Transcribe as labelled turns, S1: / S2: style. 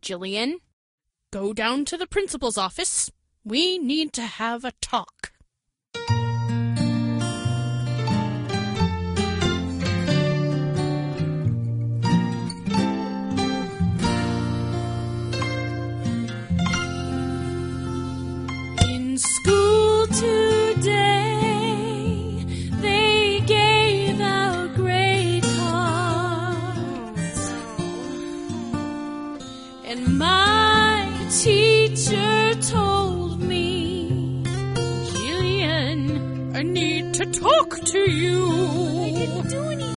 S1: Jillian, go down to the principal's office. We need to have a talk. In school today, they gave out grade cards, and my teacher told me, Jillian, I need to talk to you.